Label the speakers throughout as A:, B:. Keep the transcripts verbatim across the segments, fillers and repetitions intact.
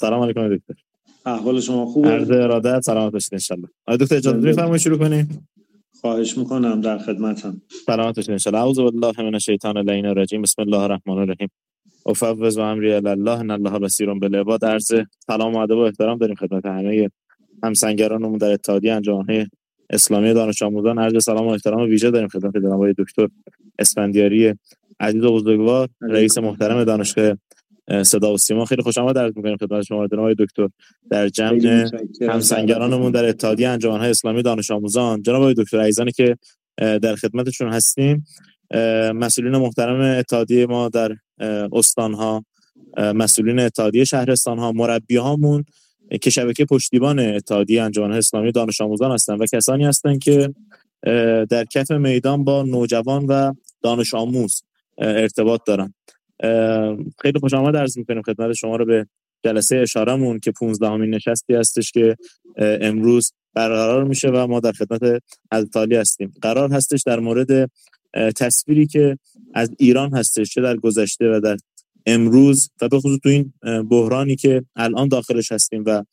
A: سلام علیکم دکتر.
B: احوال شما خوبه؟
A: عرض ارادت، سلامت باشید ان شاء الله. آقای دکتر اجازه می‌فرمایید شروع کنیم؟
B: خواهش میکنم، در خدمتم.
A: سلامت باشید ان شاء الله. اعوذ بالله من الشیطان اللعین الرجیم. بسم الله الرحمن الرحیم. افوض امری الی الله ان الله بصیر بالعباد. عرض سلام و ادب و احترام داریم خدمت همه همسنگرانمون در اتحادیه انجمن‌های اسلامی دانش آموزان. عرض سلام و احترام ویژه داریم خدمت جناب آقای دکتر اسفندیاری عزیز و بزرگوار، رئیس محترم دانشگاه صدا و سیما. خیلی خوش آمد عرض می‌کنیم خدمت شما جناب آقای دکتر در جمع همسنگرانمون در اتحادیه انجمن‌های اسلامی دانش آموزان. جناب آقای دکتر عزیزانی که در خدمتشون هستیم، مسئولین محترم اتحادیه ما در استان‌ها، مسئولین اتحادیه شهرستان‌ها، مربی‌هامون که شبکه پشتیبان اتحادیه انجمن‌های اسلامی دانش آموزان هستند و کسانی هستند که در کف میدان با نوجوان و دانش آموز ارتباط دارن. خیلی خوش آمد عرض می‌کنیم خدمت شما رو به جلسه اشاره‌مون که پانزدهمین نشستی هستش که امروز برقرار میشه و ما در خدمت حضرت عالی هستیم. قرار هستش در مورد تصویری که از ایران هستش، چه در گذشته و در امروز و به خصوص تو این بحرانی که الان داخلش هستیم و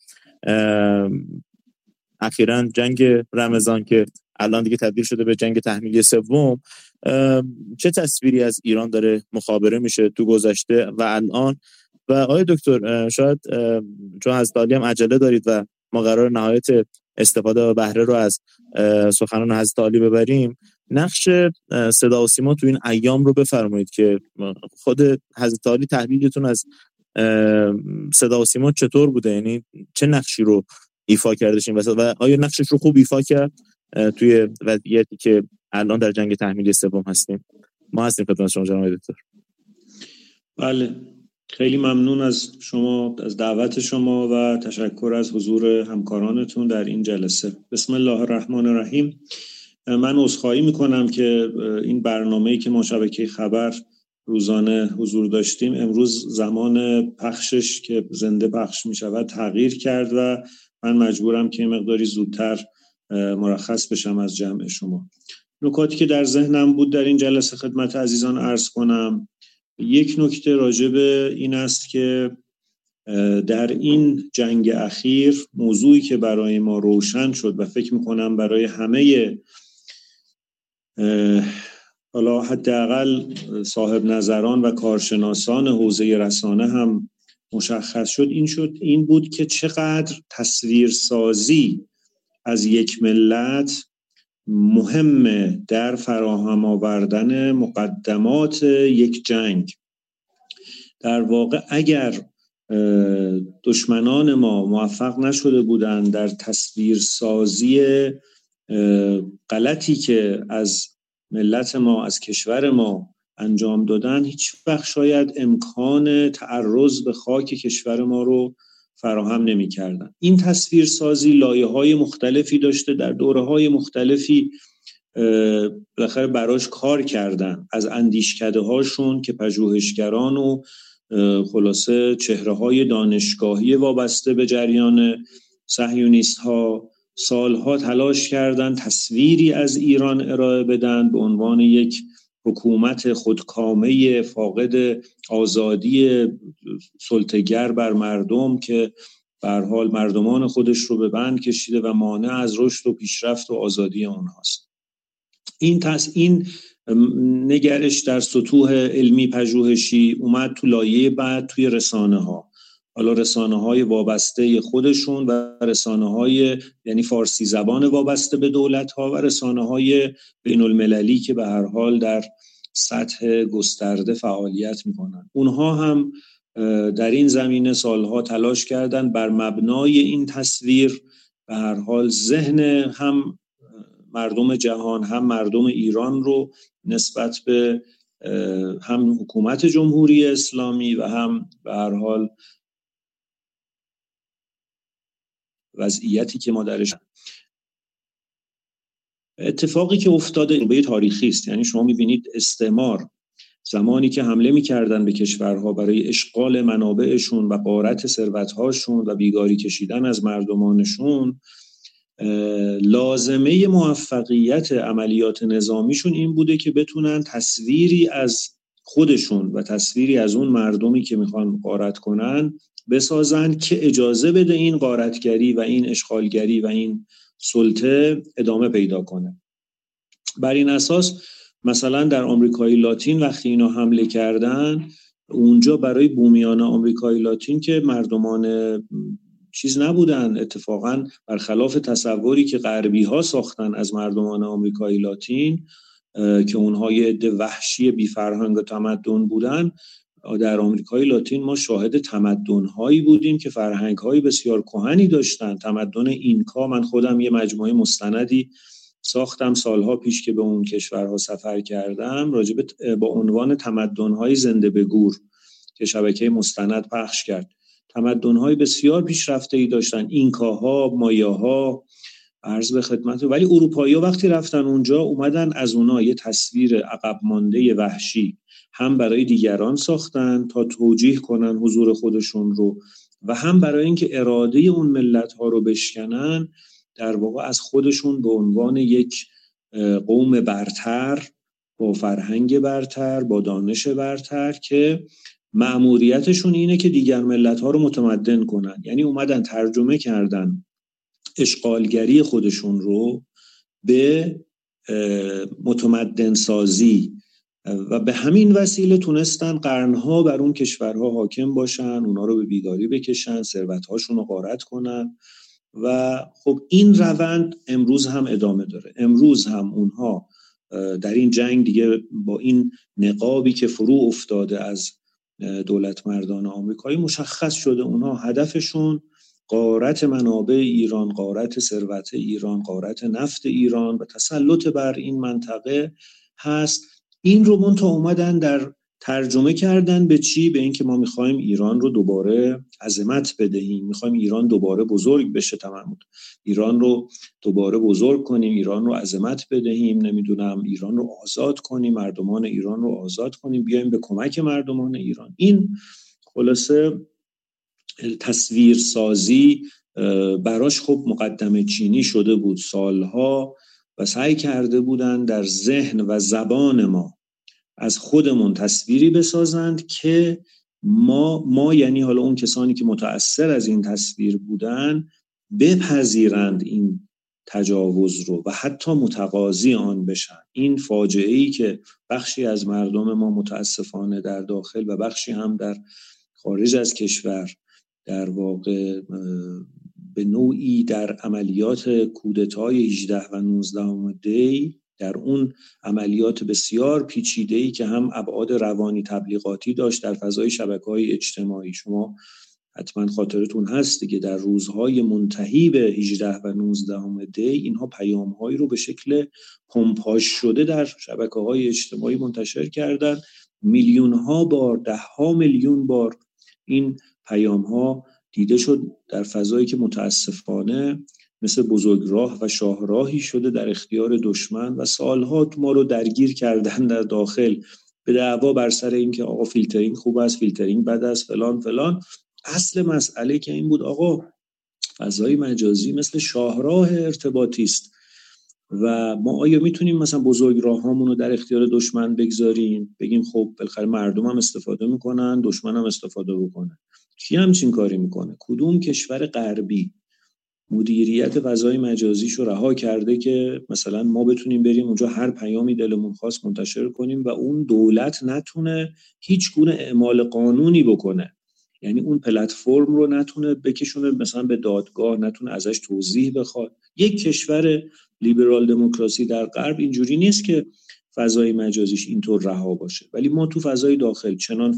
A: اخیراً جنگ رمضان که الان دیگه تبدیل شده به جنگ تحمیلی سوم، چه تصویری از ایران داره مخابره میشه تو گذشته و الان. و آقای دکتر شاید چون حضرت عالی هم عجله دارید و ما قرار نهایت استفاده و بهره رو از سخنان حضرت عالی ببریم، نقش صدا و سیما تو این ایام رو بفرمایید که خود حضرت عالی تحلیلتون از صدا و سیما چطور بوده، یعنی چه نقشی رو ایفا کردش این وسط و آیا نقشش رو خوب ایفا کرد توی وضعیتی که الان در جنگ تحمیلی سوم هستیم؟ ما هستیم خدمت شما جناب دکتر.
B: بله، خیلی ممنون از شما، از دعوت شما و تشکر از حضور همکارانتون در این جلسه. بسم الله الرحمن الرحیم. من عذرخواهی میکنم که این برنامه‌ای که ما شبکه خبر روزانه حضور داشتیم امروز زمان پخشش که زنده پخش میشود تغییر کرد و من مجبورم که مقداری زودتر مرخص بشم از جمع شما. نکاتی که در ذهنم بود در این جلسه خدمت عزیزان عرض کنم. یک نکته راجع به این است که در این جنگ اخیر موضوعی که برای ما روشن شد و فکر میکنم برای همه حالا حداقل صاحب نظران و کارشناسان حوزه رسانه هم مشخص شد، این شد این بود که چقدر تصویرسازی از یک ملت مهمه در فراهم آوردن مقدمات یک جنگ. در واقع اگر دشمنان ما موفق نشده بودند در تصویرسازی غلطی که از ملت ما، از کشور ما انجام دادن، هیچ وقت شاید امکان تعرض به خاک کشور ما رو فراهم نمی کردن. این تصویرسازی لایه‌های مختلفی داشته، در دوره‌های مختلفی بالاخره براش کار کردن، از اندیشکده هاشون که پژوهشگران و خلاصه چهره‌های دانشگاهی وابسته به جریان صهیونیست ها سالها تلاش کردن تصویری از ایران ارائه بدن به عنوان یک حکومت خودکامه فاقد آزادی سلطه‌گر بر مردم که به هر حال مردمان خودش رو به بند کشیده و مانع از رشد و پیشرفت و آزادی اونهاست. این تس این نگرش در سطوح علمی پژوهشی اومد تو لایه بعد توی رسانه ها، حالا رسانه های وابسته خودشون و رسانه های یعنی فارسی زبان وابسته به دولت ها و رسانه های بین المللی که به هر حال در سطح گسترده فعالیت میکنن. اونها هم در این زمینه سالها تلاش کردن بر مبنای این تصویر به هر حال ذهن هم مردم جهان هم مردم ایران رو نسبت به هم حکومت جمهوری اسلامی و هم به هر حال وضعیتی که ما درش اتفاقی که افتاده به تاریخی است. یعنی شما می‌بینید استعمار زمانی که حمله می‌کردن به کشورها برای اشغال منابعشون و غارت ثروت‌هاشون و بیگاری کشیدن از مردمانشون، لازمه موفقیت عملیات نظامیشون این بوده که بتونن تصویری از خودشون و تصویری از اون مردمی که میخوان غارت کنن بسازن که اجازه بده این غارتگری و این اشغالگری و این سلطه ادامه پیدا کنه. بر این اساس مثلا در آمریکای لاتین وقتی اینا حمله کردن، اونجا برای بومیان آمریکای لاتین که مردمان چیز نبودن، اتفاقا برخلاف تصوری که غربی ها ساختن از مردمان آمریکای لاتین که اونها یه عده وحشی بی فرهنگ و تمدن بودن، در آمریکای لاتین ما شاهد تمدن‌هایی بودیم که فرهنگ‌های بسیار کهنی داشتن. تمدن اینکا، من خودم یه مجموعه مستندی ساختم سالها پیش که به اون کشورها سفر کردم، راجب با عنوان تمدن‌های زنده به گور که شبکه مستند پخش کرد. تمدن‌های بسیار پیشرفته‌ای داشتن، اینکاها، مایاها، عرض به خدمت. ولی اروپایی‌ها وقتی رفتن اونجا اومدن از اونها یه تصویر عقب مانده وحشی هم برای دیگران ساختن تا توجیه کنن حضور خودشون رو، و هم برای اینکه اراده اون ملت‌ها رو بشکنن، در واقع از خودشون به عنوان یک قوم برتر با فرهنگ برتر با دانش برتر که مأموریتشون اینه که دیگر ملت‌ها رو متمدن کنن. یعنی اومدن ترجمه کردن اشغالگری خودشون رو به متمدن سازی و به همین وسیله تونستن قرنها بر اون کشورها حاکم باشن، اونا رو به بیگاری بکشن، ثروت‌هاشون رو غارت کنن. و خب این روند امروز هم ادامه داره. امروز هم اونها در این جنگ دیگه با این نقابی که فرو افتاده از دولت مردان آمریکایی مشخص شده، اونها هدفشون غارت منابع ایران، غارت ثروت ایران، غارت نفت ایران و تسلط بر این منطقه هست. این رو منتها اومدن در ترجمه کردن به چی؟ به این که ما میخوایم ایران رو دوباره عظمت بدهیم، میخوایم ایران دوباره بزرگ بشه، تمام ایران رو دوباره بزرگ کنیم، ایران رو عظمت بدهیم، نمیدونم ایران رو آزاد کنیم، مردمان ایران رو آزاد کنیم، بیایم به کمک مردمان ایران. این خلاصه تصویر سازی براش خب مقدمه چینی شده بود سالها و سعی کرده بودن در ذهن و زبان ما از خودمون تصویری بسازند که ما ما یعنی حالا اون کسانی که متأثر از این تصویر بودن بپذیرند این تجاوز رو و حتی متقاضی آن بشن. این فاجعه‌ای که بخشی از مردم ما متاسفانه در داخل و بخشی هم در خارج از کشور در واقع به نوعی در عملیات کودتای هجده و نوزده دی، در اون عملیات بسیار پیچیده‌ای که هم ابعاد روانی تبلیغاتی داشت در فضای شبکه‌های اجتماعی، شما حتما خاطرتون هست دیگه، در روزهای منتهی به هجده و نوزده دی اینها پیام‌هایی رو به شکل پمپاژ شده در شبکه‌های اجتماعی منتشر کردن. میلیون‌ها بار، ده‌ها میلیون بار این پیام‌ها دیده شد در فضایی که متاسفانه مثل بزرگراه و شاهراهی شده در اختیار دشمن و سالها ما رو درگیر کردن در داخل به دعوا بر سر این که آقا فیلترینگ خوب است، فیلترینگ بد است، فلان فلان. اصل مسئله که این بود آقا فضای مجازی مثل شاهراه ارتباطی است و ما آیا میتونیم مثلا بزرگراه‌هامون رو در اختیار دشمن بگذاریم، بگیم خب بالاخره مردم هم استفاده میکنن، دشمن هم استفاده بکنه؟ کی همچین کاری میکنه؟ کدوم کشور غربی مدیریت فضای مجازیش رو رها کرده که مثلا ما بتونیم بریم اونجا هر پیامی دلمون خواست منتشر کنیم و اون دولت نتونه هیچ گونه اعمال قانونی بکنه؟ یعنی اون پلتفرم رو نتونه بکشونه مثلا به دادگاه، نتونه ازش توضیح بخواد. یک کشور لیبرال دموکراسی در غرب اینجوری نیست که فضای مجازیش اینطور رها باشه، ولی ما تو فضای داخل چنان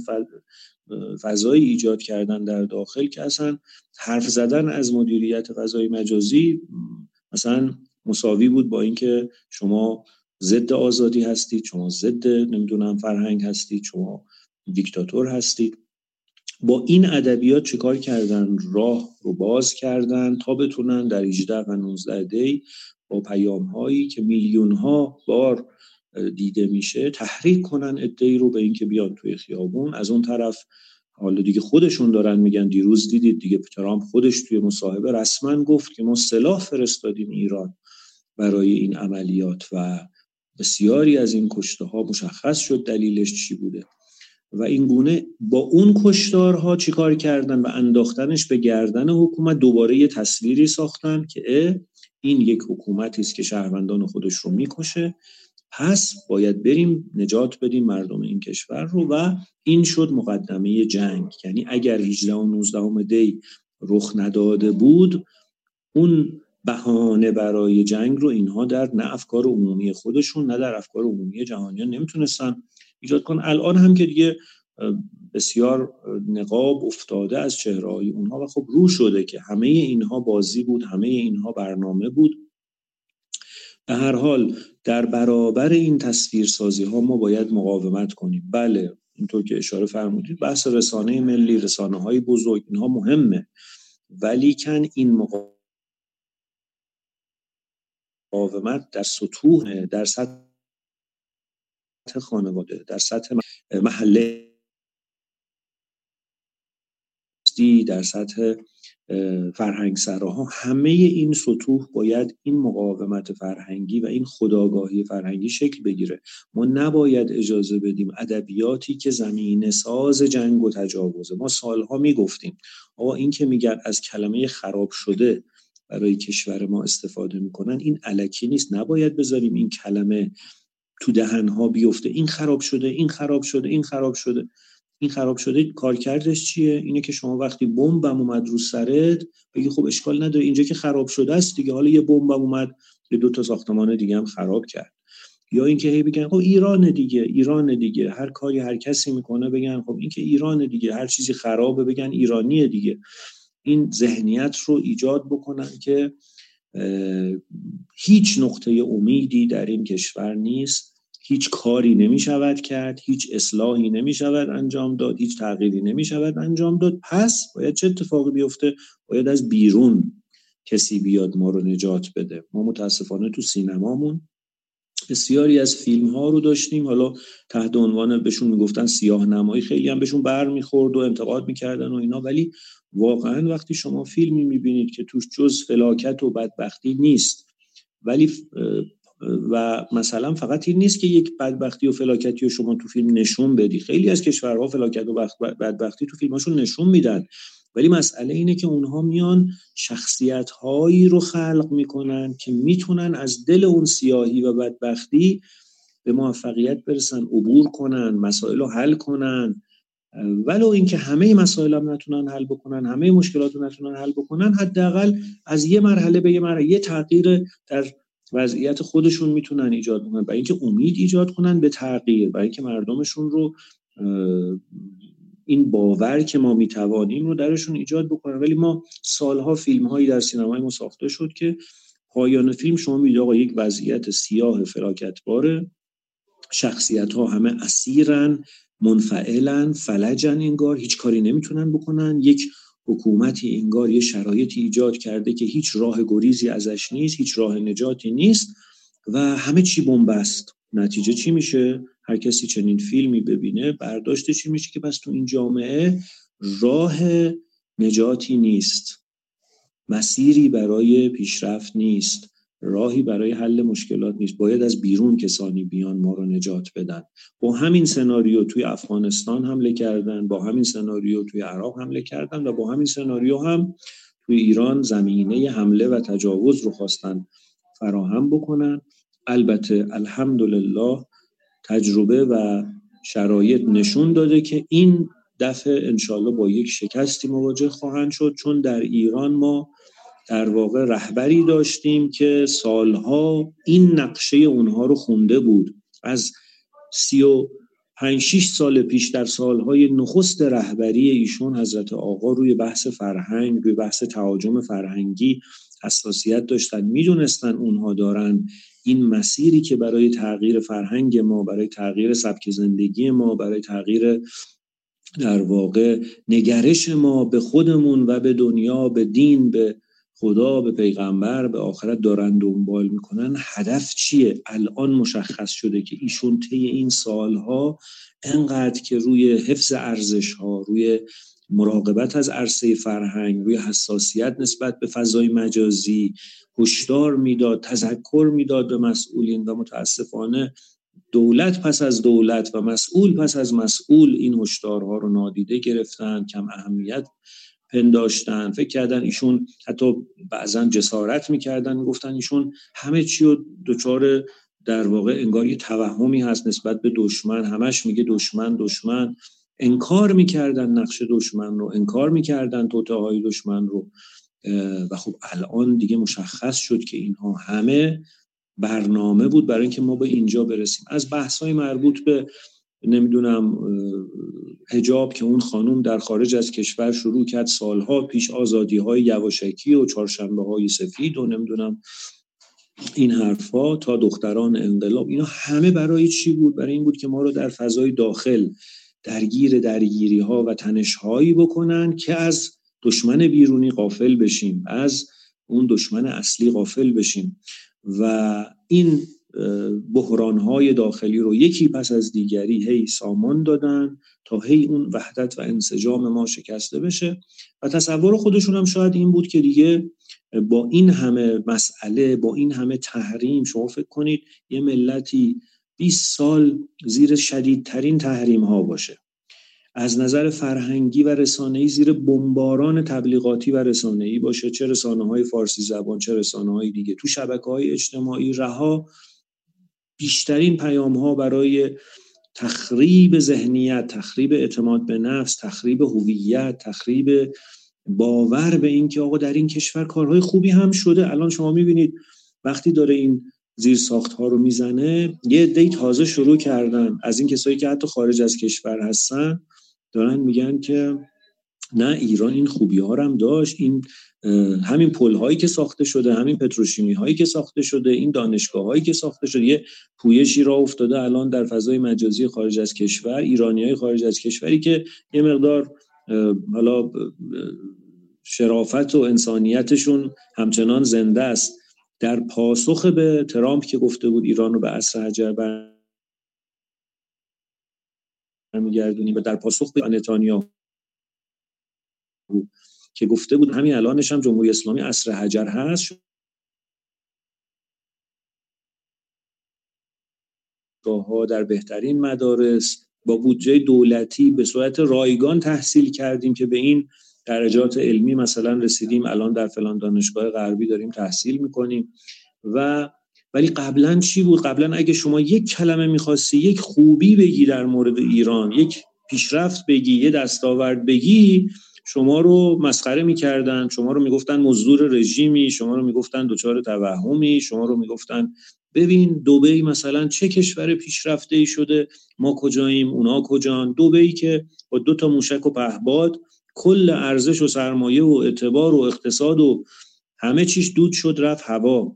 B: فضایی ایجاد کردن در داخل که اصلا حرف زدن از مدیریت فضای مجازی مثلا مساوی بود با اینکه شما ضد آزادی هستید، شما ضد نمیدونم فرهنگ هستید، شما دیکتاتور هستید. با این ادبیات چیکار کردن؟ راه رو باز کردن تا بتونن در هجده و نوزده دی با پیام‌هایی که میلیون‌ها بار دیده میشه تحریک کنن عده‌ای رو به اینکه بیان توی خیابون. از اون طرف حالا دیگه خودشون دارن میگن، دیروز دیدید دیگه ترامپ خودش توی مصاحبه رسما گفت که ما سلاح فرستادیم ایران برای این عملیات و بسیاری از این کشته ها مشخص شد دلیلش چی بوده و این گونه با اون کشتارها چی کار کردن و انداختنش به گردن حکومت. دوباره یه تصویری ساختن که این یک حکومتی است که شهروندان خودش رو میکشه، پس باید بریم نجات بدیم مردم این کشور رو و این شد مقدمه جنگ. یعنی اگر هجده و نوزده دی رخ نداده بود، اون بهانه برای جنگ رو اینها در نه افکار عمومی خودشون نه در افکار عمومی جهانیان نمیتونستن ایجاد کنن. الان هم که دیگه بسیار نقاب افتاده از چهره‌های اونها و خب رو شده که همه اینها بازی بود، همه اینها برنامه بود. به هر حال در برابر این تصویرسازی ها ما باید مقاومت کنیم. بله اینطور که اشاره فرمودید بحث رسانه ملی، رسانه های بزرگ اینها مهمه، ولی کن این مقاومت در سطوح، در سطح خانواده، در سطح محله، در سطح فرهنگ سراها، همه این سطوح باید این مقاومت فرهنگی و این خودآگاهی فرهنگی شکل بگیره. ما نباید اجازه بدیم ادبیاتی که زمینه ساز جنگ و تجاوزه. ما سالها میگفتیم آقا این که میگن از کلمه خراب شده برای کشور ما استفاده میکنن، این الکی نیست، نباید بذاریم این کلمه تو دهنها بیفته. این خراب شده، این خراب شده، این خراب شده. این خراب شده کارکردش چیه؟ اینه که شما وقتی بمبم اومد رو سرت بگی خب اشکال نداره اینجا که خراب شده است دیگه، حالا یه بمبم اومد یه دو تا ساختمان دیگه هم خراب کرد. یا اینکه هی بگن خب ایران دیگه، ایران دیگه، هر کاری هر کسی میکنه بگن خب این که ایران دیگه، هر چیزی خرابه بگن ایرانیه دیگه. این ذهنیت رو ایجاد بکنن که هیچ نقطه امیدی در این کشور نیست، هیچ کاری نمی شود کرد، هیچ اصلاحی نمی شود انجام داد، هیچ تغییری نمی شود انجام داد. پس باید چه اتفاقی بیفته؟ باید از بیرون کسی بیاد ما رو نجات بده. ما متاسفانه تو سینمامون بسیاری از فیلم ها رو داشتیم، حالا تحت عنوان بهشون میگفتن سیاه نمایی، خیلی هم بهشون بر میخورد و انتقاد میکردن و اینا، ولی واقعا وقتی شما فیلمی میبینید که توش جز فلاکت و بدبختی نیست، ولی و مثلا فقط این نیست که یک بدبختی و فلاکتی رو شما تو فیلم نشون بدی، خیلی از کشورها فلاکت و بدبختی تو فیلماشون نشون میدن، ولی مسئله اینه که اونها میان شخصیت‌هایی رو خلق میکنن که میتونن از دل اون سیاهی و بدبختی به موفقیت برسن، عبور کنن، مسائل رو حل کنن. ولو اینکه همه مسائل هم نتونن حل بکنن، همه مشکلات رو نتونن حل بکنن، حداقل از یه مرحله به یه مرحله یه تغییر در وضعیت خودشون میتونن ایجاد کنن، برای اینکه امید ایجاد کنن به تغییر، برای اینکه مردمشون رو این باور که ما میتوانیم رو درشون ایجاد بکنن. ولی ما سالها فیلم هایی در سینمای ما ساخته شد که پایان فیلم شما میدید آقا یک وضعیت سیاه فلاکتباره، شخصیت ها همه اسیرن، منفعلن، فلجن، انگار هیچ کاری نمیتونن بکنن. یک حکومتی انگار یه شرایطی ایجاد کرده که هیچ راه گریزی ازش نیست، هیچ راه نجاتی نیست و همه چی بنبست. نتیجه چی میشه؟ هر کسی چنین فیلمی ببینه برداشتش چی میشه که پس تو این جامعه راه نجاتی نیست، مسیری برای پیشرفت نیست، راهی برای حل مشکلات نیست، باید از بیرون کسانی بیان ما رو نجات بدن. با همین سناریو توی افغانستان حمله کردن، با همین سناریو توی عراق حمله کردن و با همین سناریو هم توی ایران زمینه حمله و تجاوز رو خواستن فراهم بکنن. البته الحمدلله تجربه و شرایط نشون داده که این دفعه انشالله با یک شکستی مواجه خواهند شد، چون در ایران ما در واقع رهبری داشتیم که سالها این نقشه اونها رو خونده بود. از سی و پنج شش سال پیش در سالهای نخست رهبری ایشون حضرت آقا روی بحث فرهنگ، روی بحث تهاجم فرهنگی حساسیت داشتن، میدونستن اونها دارن این مسیری که برای تغییر فرهنگ ما، برای تغییر سبک زندگی ما، برای تغییر در واقع نگرش ما به خودمون و به دنیا، به دین، به خدا، به پیغمبر، به آخرت دارن دنبال میکنن. هدف چیه؟ الان مشخص شده که ایشون طی این سالها انقدر که روی حفظ ارزش‌ها، روی مراقبت از عرصه فرهنگ، روی حساسیت نسبت به فضای مجازی، هشدار میداد، تذکر میداد به مسئولین و متاسفانه دولت پس از دولت و مسئول پس از مسئول این هشدارها رو نادیده گرفتن، کم اهمیت پنداشتن، فکر کردن ایشون، حتی بعضا جسارت میکردن، میگفتن ایشون همه چی رو دچار در واقع انگار یه توهمی هست نسبت به دشمن، همش میگه دشمن دشمن، انکار میکردن نقش دشمن رو، انکار میکردن توطئه‌های دشمن رو. و خب الان دیگه مشخص شد که اینها همه برنامه بود برای اینکه ما به اینجا برسیم. از بحث‌های مربوط به نمیدونم حجاب که اون خانوم در خارج از کشور شروع کرد سالها پیش، آزادی‌های یواشکی و چهارشنبه‌های سفید و نمیدونم این حرفا، تا دختران انقلاب، اینا همه برای چی بود؟ برای این بود که ما رو در فضای داخل درگیر درگیری‌ها و تنش‌هایی بکنن که از دشمن بیرونی غافل بشیم، از اون دشمن اصلی غافل بشیم و این بحران‌های داخلی رو یکی پس از دیگری هی سامان دادن تا هی اون وحدت و انسجام ما شکسته بشه. و تصور خودشون هم شاید این بود که دیگه با این همه مسئله، با این همه تحریم، شما فکر کنید یه ملتی بیست سال زیر شدیدترین تحریم ها باشه، از نظر فرهنگی و رسانه‌ای زیر بمباران تبلیغاتی و رسانه‌ای باشه، چه رسانه‌های فارسی زبان چه رسانه‌های دیگه، تو شبکه‌های اجتماعی رها بیشترین پیام‌ها برای تخریب ذهنیت، تخریب اعتماد به نفس، تخریب هویت، تخریب باور به این که آقا در این کشور کارهای خوبی هم شده. الان شما می‌بینید وقتی داره این زیرساخت‌ها رو میزنه، یه عده‌ای تازه شروع کردن از این کسایی که حتی خارج از کشور هستن، دارن میگن که نه ایران این خوبی‌ها رو هم داشت، این همین پل‌هایی که ساخته شده، همین پتروشیمی‌هایی که ساخته شده، این دانشگاه‌هایی که ساخته شده، یه پویشی راه افتاده الان در فضای مجازی خارج از کشور، ایرانیای خارج از کشوری که یه مقدار حالا شرافت و انسانیتشون همچنان زنده است، در پاسخ به ترامپ که گفته بود ایران رو به عصر حجر برمیگردونیم و در پاسخ به نتانیاهو که گفته بود همین الانش هم جمهوری اسلامی عصر حجر هست، ها در بهترین مدارس با بودجه دولتی به صورت رایگان تحصیل کردیم که به این درجات علمی مثلا رسیدیم، الان در فلان دانشگاه غربی داریم تحصیل میکنیم. و ولی قبلا چی بود؟ قبلا اگه شما یک کلمه میخواستی، یک خوبی بگی در مورد ایران، یک پیشرفت بگی، یه دستاورد بگی، شما رو مسخره میکردن، شما رو میگفتن مزدور رژیمی، شما رو میگفتن دچار توهمی، شما رو میگفتن ببین دبی مثلا چه کشور پیشرفته‌ای شده، ما کجاییم اونا کجان. دبی که با دو تا موشک و پهباد کل ارزش و سرمایه و اعتبار و اقتصاد و همه چیش دود شد رفت هوا،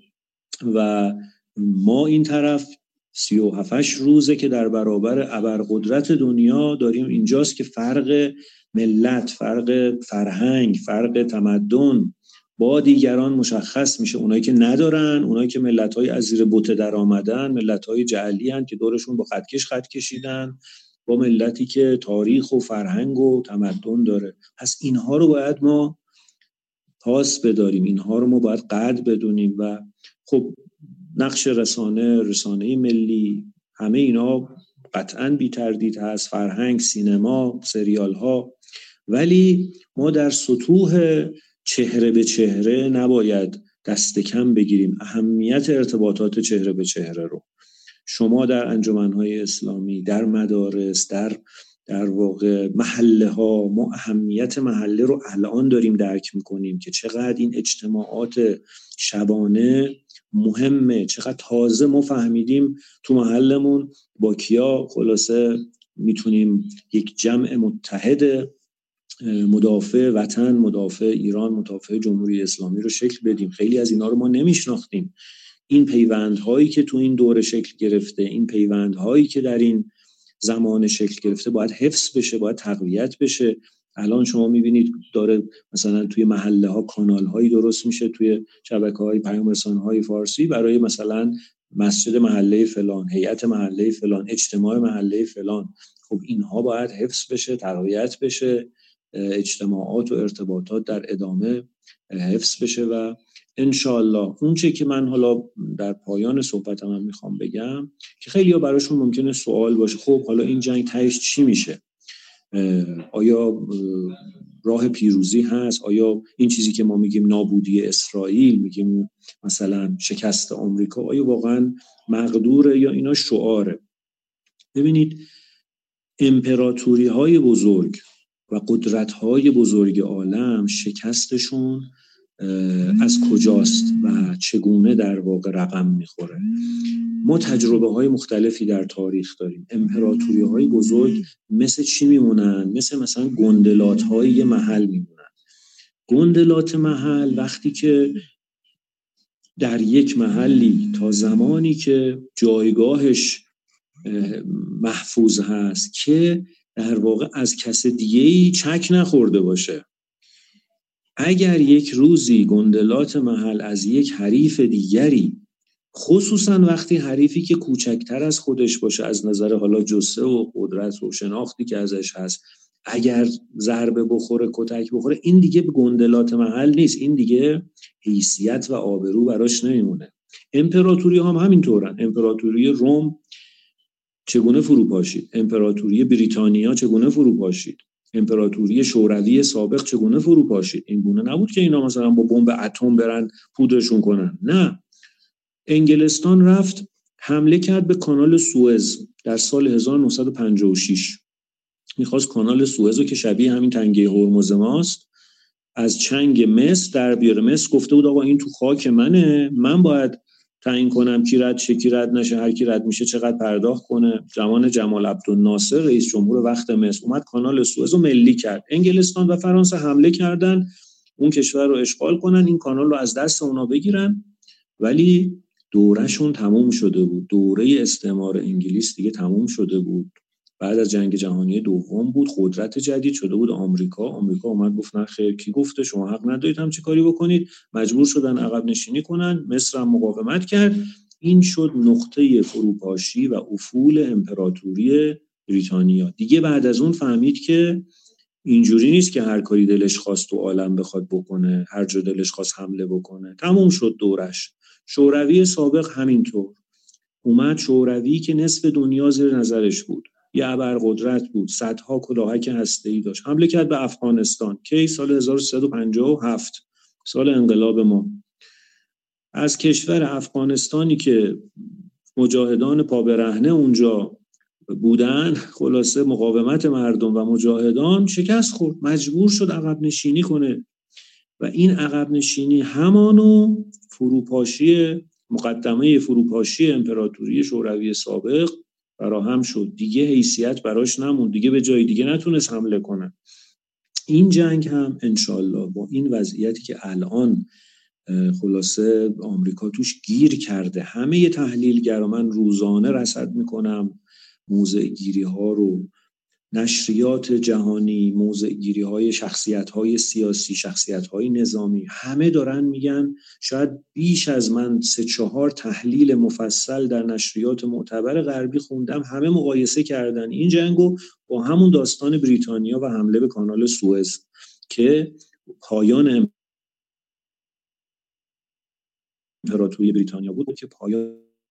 B: و ما این طرف سی و هفتش روزه که در برابر ابرقدرت دنیا داریم. اینجاست که فرق ملت، فرق فرهنگ، فرق تمدن با دیگران مشخص میشه. اونایی که ندارن، اونایی که ملت‌های از زیر بوته در آمدن، ملت‌های جعلی هستند که دورشون با خطکش خط کشیدن، با ملتی که تاریخ و فرهنگ و تمدن داره. پس اینها رو باید ما پاس بداریم، اینها رو ما باید قدر بدونیم. و خب نقش رسانه، رسانه ملی، همه اینا قطعاً بی تردید هست، فرهنگ، سینما، سریال ها. ولی ما در سطوح چهره به چهره نباید دست کم بگیریم اهمیت ارتباطات چهره به چهره رو. شما در انجمن‌های اسلامی، در مدارس، در در واقع محله ها، ما اهمیت محله رو الان داریم درک میکنیم که چقدر این اجتماعات شبانه مهمه، چقدر تازه ما فهمیدیم تو محلمون با کیا خلاصه میتونیم یک جمع متحد مدافع وطن، مدافع ایران، مدافع جمهوری اسلامی رو شکل بدیم. خیلی از اینا رو ما نمیشناختیم. این پیوندهایی که تو این دوره شکل گرفته، این پیوندهایی که در این زمان شکل گرفته باید حفظ بشه، باید تقویت بشه. الان شما میبینید داره مثلا توی محله ها کانال هایی درست میشه، توی شبکه های پیام رسانه های فارسی برای مثلا مسجد محله فلان، هیئت محله فلان، اجتماع محله فلان. خب اینها باید حفظ بشه، تقویت بشه اجتماعات و ارتباطات در ادامه حفظ بشه و انشالله اون چه که من حالا در پایان صحبتم هم میخوام بگم که خیلی ها براشون ممکنه سوال باشه، خب حالا این جنگ تهش چی میشه؟ آیا راه پیروزی هست؟ آیا این چیزی که ما میگیم نابودی اسرائیل، میگیم مثلا شکست آمریکا، آیا واقعا مقدوره یا اینا شعاره؟ ببینید امپراتوری های بزرگ و قدرت های بزرگ عالم شکستشون از کجاست و چگونه در واقع رقم میخوره؟ ما تجربه های مختلفی در تاریخ داریم. امپراتوری های بزرگ مثل چی میمونن؟ مثل مثلا گندلات های محل میمونن. گندلات محل وقتی که در یک محلی تا زمانی که جایگاهش محفوظ هست که در واقع از کس دیگه‌ای چک نخورده باشه، اگر یک روزی گندلات محل از یک حریف دیگری، خصوصا وقتی حریفی که کوچکتر از خودش باشه از نظر حالا جسه و قدرت و شناختی که ازش هست، اگر ضربه بخوره، کتک بخوره، این دیگه به گندلات محل نیست، این دیگه حیثیت و آبرو براش نمیمونه. امپراتوری هم همینطورن. امپراتوری روم چگونه فروپاشید؟ امپراتوری بریتانیا چگونه فروپاشید؟ امپراتوری شوروی سابق چگونه فروپاشید؟ این گونه نبود که اینا مثلا با بمب اتم برن پودرشون کنن. نه، انگلستان رفت حمله کرد به کانال سوئز در سال هزار و نهصد و پنجاه و شش. میخواست کانال سوئز رو که شبیه همین تنگه هرمز ماست از چنگ مصر در بیاره. مصر گفته بود آقا این تو خاک منه، من باید تعیین کنم کی رد شه کی رد نشه، هر کی رد میشه چقدر پرداخت کنه. زمان جمال عبدالناصر رئیس جمهور وقت مصر اومد کانال سوئز رو ملی کرد. انگلستان و فرانسه حمله کردن اون کشور رو اشغال کنن، این کانال رو از دست اونا بگیرن، ولی دورهشون تموم شده بود. دوره استعمار انگلیس دیگه تموم شده بود. بعد از جنگ جهانی دوم بود، قدرت جدید شده بود آمریکا. آمریکا اومد گفت نه خیر، کی گفته شما حق ندارید همچین کاری بکنید؟ مجبور شدن عقب نشینی کنن. مصر هم مقاومت کرد. این شد نقطه فروپاشی و افول امپراتوری بریتانیا. دیگه بعد از اون فهمید که اینجوری نیست که هر کاری دلش خواست تو عالم بخواد بکنه، هر جا دلش خواست حمله بکنه. تموم شد دورش. شوروی سابق همینطور اومد. شوروی که نصف دنیا زیر نظرش بود، یه ابرقدرت بود، صدها کلاهک هسته‌ای داشت، حمله کرد به افغانستان. کی؟ سال هزار و سیصد و پنجاه و هفت، سال انقلاب ما. از کشور افغانستانی که مجاهدان پابرهنه اونجا بودن، خلاصه مقاومت مردم و مجاهدان، شکست خورد، مجبور شد عقب نشینی کنه و این عقب نشینی همانو فروپاشی، مقدمه فروپاشی امپراتوری شوروی سابق فراهم شد. دیگه حیثیت براش نموند، دیگه به جای دیگه نتونست حمله کنه. این جنگ هم انشالله با این وضعیتی که الان خلاصه آمریکا توش گیر کرده، همه تحلیلگرا، من روزانه رصد میکنم موضع گیری ها رو، نشریات جهانی، موضع گیری های شخصیت های سیاسی، شخصیت های نظامی، همه دارن میگن، شاید بیش از من سه چهار تحلیل مفصل در نشریات معتبر غربی خوندم، همه مقایسه کردن این جنگو با همون داستان بریتانیا و حمله به کانال سوئز که پایان امپراتوری بریتانیا بود، که پایان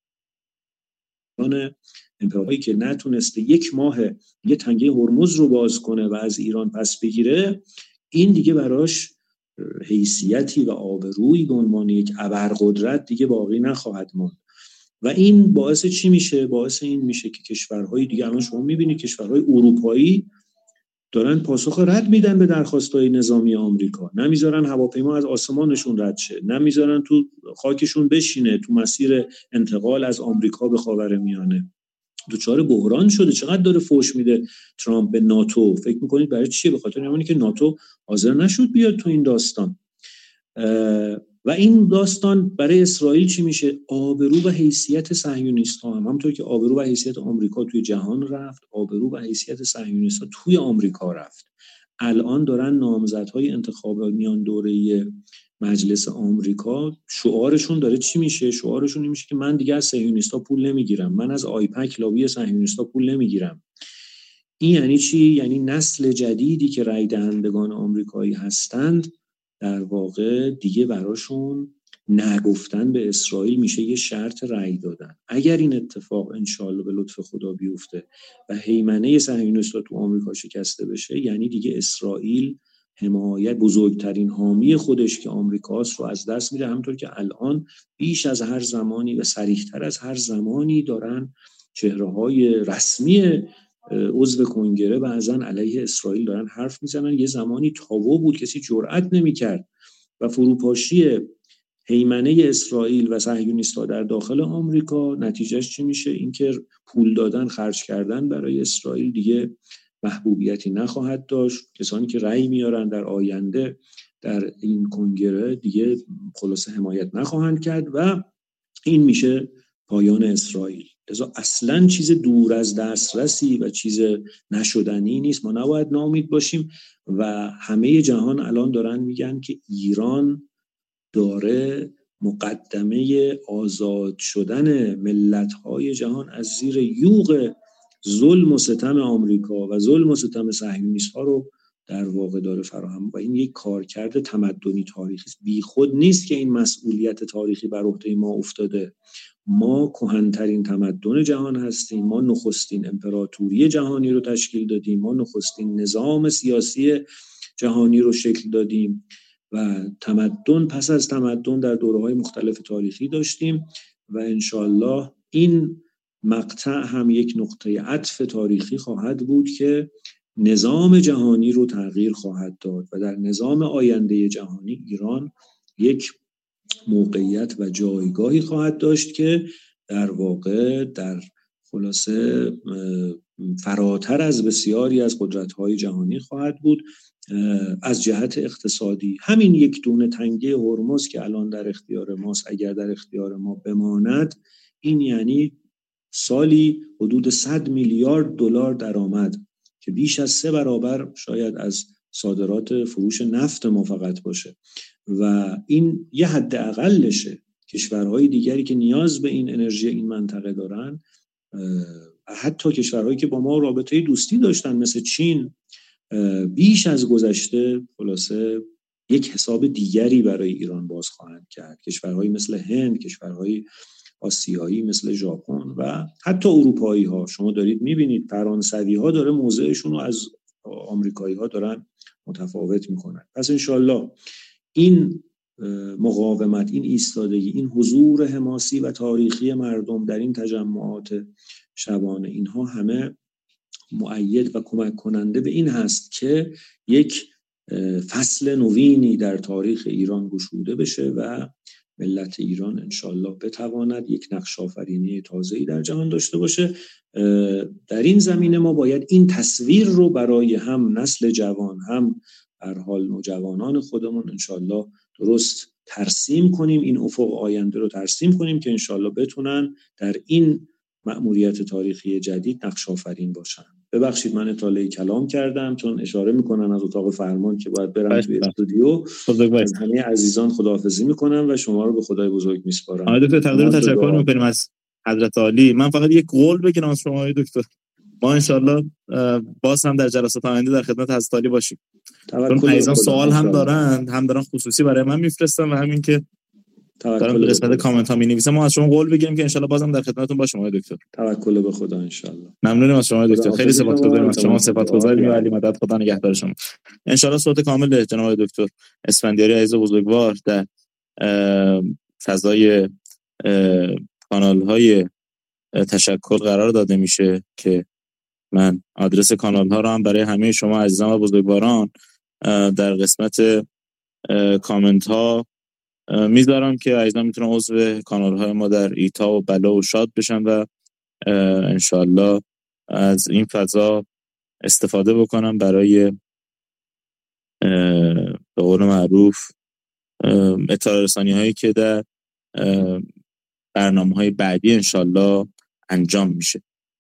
B: امپراتوری که نتونسته یک ماه یه تنگه هرمز رو باز کنه و از ایران پس بگیره، این دیگه براش حیثیتی و آبرویی به عنوان یک ابرقدرت دیگه باقی نخواهد ماند. و این باعث چی میشه؟ باعث این میشه که کشورهای دیگه، الان شما میبینید کشورهای اروپایی دارن پاسخ رد میدن به درخواست‌های نظامی آمریکا، نمیذارن هواپیما از آسمانشون رد شه، نمیذارن تو خاکشون بشینه، تو مسیر انتقال از آمریکا به خاورمیانه. دوچار بحران شده. چقدر داره فوش میده ترامپ به ناتو؟ فکر میکنید برای چیه؟ به خاطر همینه که ناتو حاضر نشد بیاد تو این داستان. و این داستان برای اسرائیل چی میشه؟ آبرو و حیثیت صهیونیست‌ها هم، همونطور که آبرو و حیثیت آمریکا توی جهان رفت، آبرو و حیثیت صهیونیست‌ها توی آمریکا رفت. الان دارن نامزدهای انتخاب میان دوره‌ای مجلس آمریکا، شعارشون داره چی میشه؟ شعارشون این میشه که من دیگه از صهیونیست‌ها پول نمیگیرم، من از آیپک لابی صهیونیست‌ها پول نمیگیرم. این یعنی چی؟ یعنی نسل جدیدی که رای دهندگان آمریکایی هستند در واقع دیگه براشون نگفتن به اسرائیل میشه یه شرط رای دادن. اگر این اتفاق انشالله به لطف خدا بیفته و هیمنه صهیونیست‌ها تو آمریکا شکسته بشه، یعنی دیگه اسرائیل حمایت بزرگترین حامی خودش که آمریکاست رو از دست میده، همونطور که الان بیش از هر زمانی و صریح‌تر از هر زمانی دارن چهره‌های رسمی عضو کنگره بعضن علیه اسرائیل دارن حرف میزنن. یه زمانی تابو بود، کسی جرئت نمی‌کرد و فروپاشی هیمنه اسرائیل و صهیونیست‌ها در داخل آمریکا نتیجهش چی میشه؟ اینکه پول دادن، خرج کردن برای اسرائیل دیگه محبوبیتی نخواهد داشت. کسانی که رأی میارن در آینده در این کنگره دیگه خلاصه حمایت نخواهند کرد و این میشه پایان اسرائیل. لذا اصلا چیز دور از دسترسی و چیز نشدنی نیست. ما نباید ناامید باشیم و همه جهان الان دارن میگن که ایران داره مقدمه آزاد شدن ملت‌های جهان از زیر یوغ ظلم و ستم آمریکا و ظلم و ستم صهیونیست‌ها رو در واقع داره فراهم و این یک کارکرد تمدنی تاریخی است. بی خود نیست که این مسئولیت تاریخی بر عهده ما افتاده. ما کهن‌ترین تمدن جهان هستیم، ما نخستین امپراتوری جهانی رو تشکیل دادیم، ما نخستین نظام سیاسی جهانی رو شکل دادیم و تمدن پس از تمدن در دوره‌های مختلف تاریخی داشتیم و انشالله این مقطع هم یک نقطه عطف تاریخی خواهد بود که نظام جهانی رو تغییر خواهد داد و در نظام آینده جهانی ایران یک موقعیت و جایگاهی خواهد داشت که در واقع در خلاصه فراتر از بسیاری از قدرت‌های جهانی خواهد بود. از جهت اقتصادی همین یک دونه تنگه هرمز که الان در اختیار ماست اگر در اختیار ما بماند، این یعنی سالی حدود صد میلیارد دلار درآمد که بیش از سه برابر شاید از صادرات فروش نفت ما فقط باشه و این یه حد اقلشه. کشورهای دیگری که نیاز به این انرژی این منطقه دارن، حتی کشورهایی که با ما رابطه دوستی داشتن مثل چین، بیش از گذشته خلاصه یک حساب دیگری برای ایران باز خواهند کرد. کشورهایی مثل هند، کشورهای آسیایی مثل ژاپن و حتی اروپایی ها، شما دارید میبینید فرانسوی ها داره موضعشون رو از آمریکایی ها دارن متفاوت میکنن. پس انشالله این مقاومت، این ایستادگی، این حضور حماسی و تاریخی مردم در این تجمعات شبانه، اینها همه مؤید و کمک کننده به این هست که یک فصل نوینی در تاریخ ایران گشوده بشه و ملت ایران انشالله بتواند یک نقش آفرینی تازه‌ای در جهان داشته باشه. در این زمینه ما باید این تصویر رو برای هم نسل جوان هم در حال نوجوانان خودمون انشالله درست ترسیم کنیم، این افق آینده رو ترسیم کنیم که انشالله بتونن در این مأموریت تاریخی جدید نقش آفرین باشن. ببخشید من اطاله کلام کردم چون اشاره میکنن از اتاق فرمان که باید برم توی استودیو. از همه عزیزان خداحافظی میکنم و شما رو به خدای بزرگ میسپارم.
A: آقای دکتر تقدیر تشکر میکنیم از حضرت عالی. من فقط یک قول بگیرم از شما آقای دکتر، ما انشالله باز هم در جلسات آینده در خدمت حضرت عالی باشیم. چون عزیزان سوال هم دارن، هم دارن خصوصی برای من میفرستن و همین که دارم به قسمت کامنت ها می‌نویسم. ما از شما قول بگیریم که انشالله بازم در خدمتتون باشیم آقای دکتر.
B: توکل به خدا انشالله.
A: ممنونم از شما دکتر، خیلی سپاسگزاریم از شما، سپاسگزاریم و علی مدد خدا نگهدار شما. انشالله صوت کامل جناب دکتر اسفندیاری عزیز بزرگوار در فضای کانال‌های تشکر قرار داده میشه که من آدرس کانال‌ها رو هم برای همه شما عزیزان و بزرگواران در قسمت کامنت ها میذارم که عزیزان میتونن عضو کانال های ما در ایتا و بلا و شاد بشن و انشالله از این فضا استفاده بکنم برای به قول معروف اطلاع رسانی هایی که در برنامه های بعدی انشالله انجام میشه.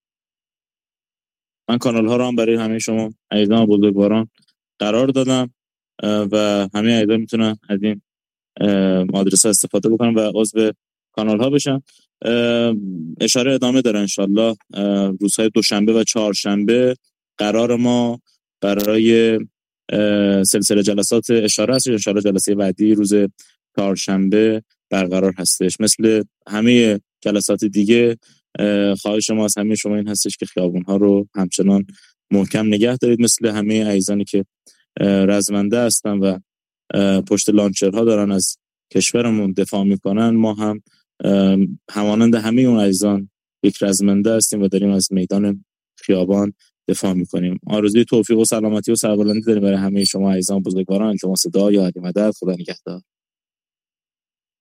A: من کانال ها رو هم برای همه شما عزیزان و بزرگواران قرار دادم و همه عزیزان میتونن از این آدرس ها استفاده بکنم و عضو کانال ها بشن. اشاره ادامه داره انشالله روزهای دوشنبه و چهارشنبه قرار ما برای سلسله جلسات اشاره است، اشاره جلسه بعدی روز چهارشنبه برقرار هستش. مثل همه جلسات دیگه خواهش ما از همه شما این هستش که خیابون‌ها رو همچنان محکم نگه دارید، مثل همه عزیزانی که رزمنده هستن و پشت لانچرها دارن از کشورمون دفاع میکنن. ما هم همانند همه اون عزیزان یک رزمنده هستیم و داریم از میدان خیابان دفاع میکنیم. آرزوی توفیق و سلامتی و سربلندی داریم برای همه شما عزیزان بزرگواران. التماس دعا یا علی مدد. خدا نگهدار.